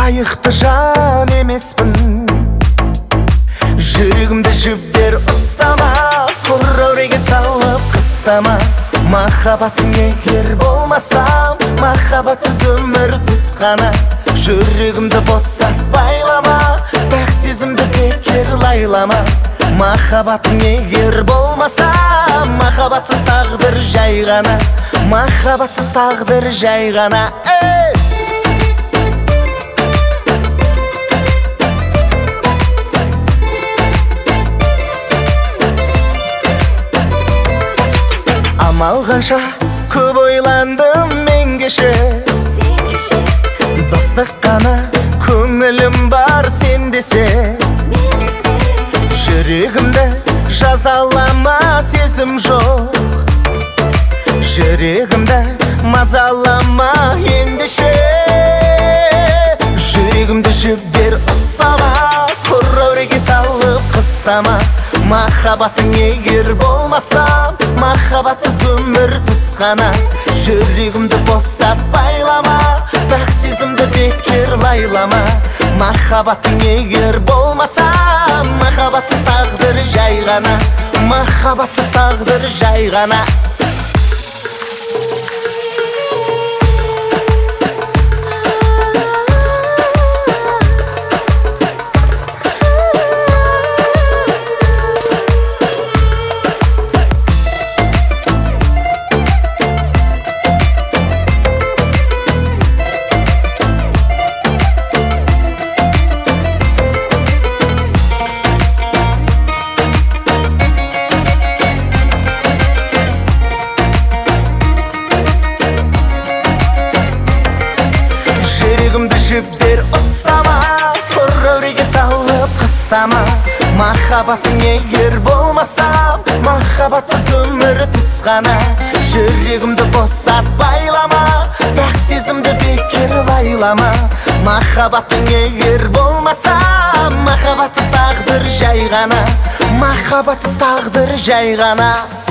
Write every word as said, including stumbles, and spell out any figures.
лайықты жан емеспін. Жүрегімді жібер ұстама, құрауреге салып қыстама. Махаббатың егер болмасам, махаббатсыз өмір тұсқана. Жүрегімді босат байлама, пәк сезімді бекер лайлама. Махаббатың егер болмасам, махаббатсыз тағдыр жай ғана. Махаббатсыз тағдыр жай ғана. Амал қанша көп ойландым мен кеше, достық қана көңілім бар сен десе. Жүрегімді жазалама, сезім жоқ. Жүрегімді мазалама ендеше. Жүрегімді жібер ұстама, құрауреге салып қыстама. Махаббатың егер болмасам, махаббатсыз өмір тұсқана. Жүрегімді босат байлама, пәк сезімді бекер лайлама. Махаббатың егер болмасам, махаббатсыз тағдыр жай ғана. Махаббатсыз тағдыр жай ғана. Жүрегімді жібер ұстама, құрауреге салып қыстама. Махаббатың егер болмасам, махаббатсыз өмір тұсқана. Жүрегімді босат байлама, пәк сезімді бекер лайлама. Махаббатың егер болмасам, махаббатсыз тағдыр жай ғана. Махаббатсыз тағдыр жай ғана.